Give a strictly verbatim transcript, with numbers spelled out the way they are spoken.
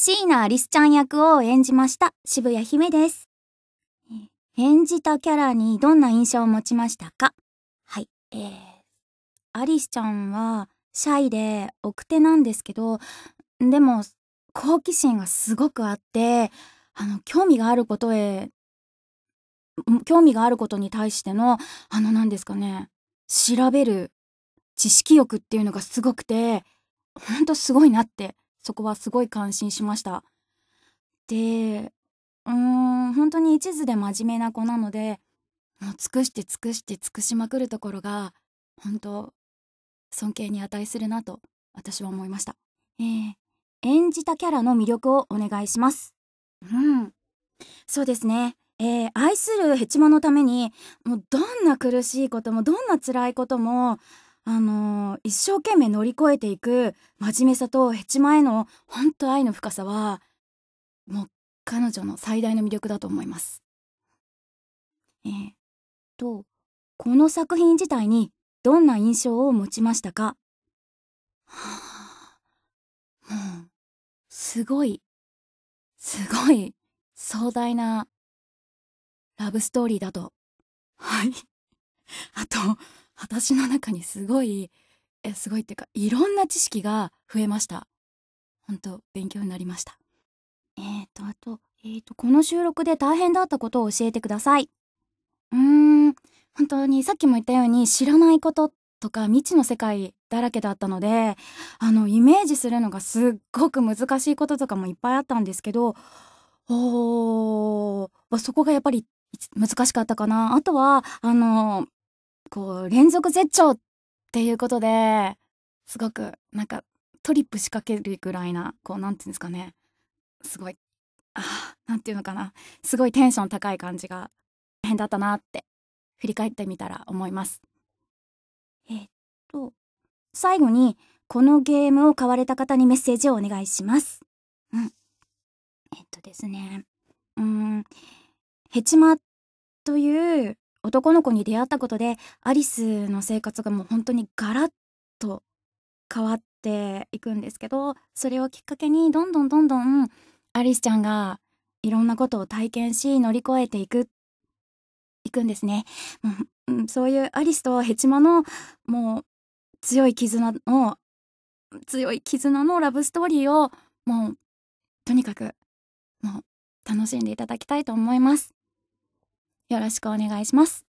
椎名アリスちゃん役を演じました渋谷姫です。演じたキャラにどんな印象を持ちましたか？はい、えー、アリスちゃんはシャイで奥手なんですけど、でも好奇心がすごくあって、あの興味があることへ興味があることに対してのあの何ですかね、調べる知識欲っていうのがすごくて、ほんとすごいなって、そこはすごい感心しました。で、うーん、ほんとに一途で真面目な子なので、もう尽くして尽くして尽くしまくるところが、ほんと尊敬に値するなと私は思いました。えー、演じたキャラの魅力をお願いします。うん、そうですね。えー、愛するヘチマのために、もうどんな苦しいこともどんな辛いことも、あのー一生懸命乗り越えていく真面目さとヘチマへのほんと愛の深さは、もう彼女の最大の魅力だと思います。えー、と、この作品自体にどんな印象を持ちましたか？はあ、もう、すごい、すごい壮大なラブストーリーだと。はい。あと、私の中にすごい、え、すごいっていうか、いろんな知識が増えました。ほんと、勉強になりました。えーと、あと、えーと、この収録で大変だったことを教えてください。うーん、本当にさっきも言ったように知らないこととか未知の世界だらけだったので、あの、イメージするのがすっごく難しいこととかもいっぱいあったんですけど、おー、ま、そこがやっぱり難しかったかな。あとは、あの、こう、連続絶頂っていうことで、すごくなんかトリップ仕掛けるぐらいな、こう、なんていうんですかね、すごい、ああ、なんていうのかな、すごいテンション高い感じが大変だったなって振り返ってみたら思います。えーっと、最後に、このゲームを買われた方にメッセージをお願いします。うん。えっとですね、うーん、ヘチマという男の子に出会ったことで、アリスの生活がもう本当にガラッと変わっていくんですけど、それをきっかけにどんどんどんどんアリスちゃんがいろんなことを体験し乗り越えていくいくんですね。うん、うん、そういうアリスとヘチマのもう強い絆の強い絆のラブストーリーをもうとにかくもう楽しんでいただきたいと思います。よろしくお願いします。